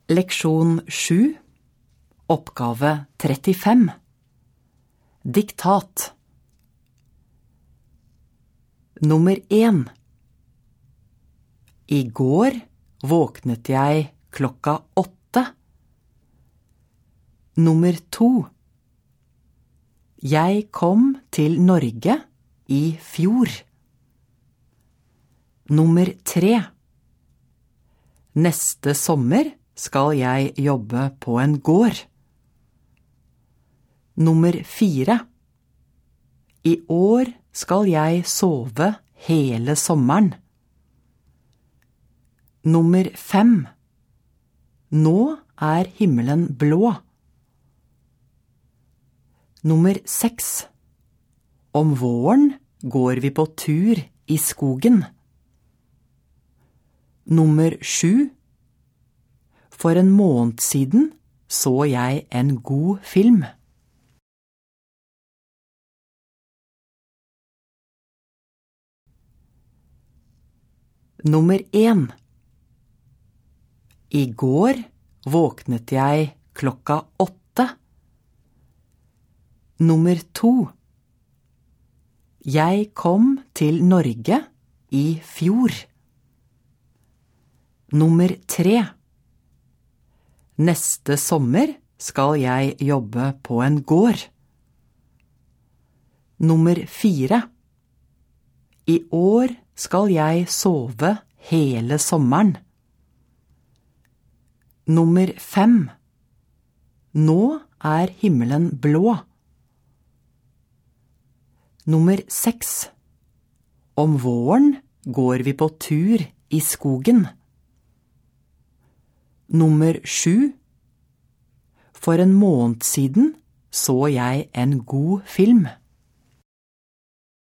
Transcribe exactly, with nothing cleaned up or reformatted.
Leksjon sju, oppgave trettifem. Diktat. Nummer én. I går våknet jeg klokka åtte. Nummer to. Jeg kom til Norge i fjor. Nummer tre. Neste sommer skal jeg jobbe på en gård. Nummer fire. I år skal jeg sove hele sommeren. Nummer fem. Nå er himmelen blå. Nummer seks. Om våren går vi på tur i skogen. Nummer sju. For en måned siden så jeg en god film. Nummer én. I går våknet jeg klokka åtte. Nummer to. Jeg kom til Norge i fjor. Nummer tre. Neste sommer skal jeg jobbe på en gård. Nummer fire. I år skal jeg sove hele sommeren. Nummer fem. Nå er himmelen blå. Nummer seks. Om våren går vi på tur i skogen. Nummer sju. For en måned siden så jeg en god film.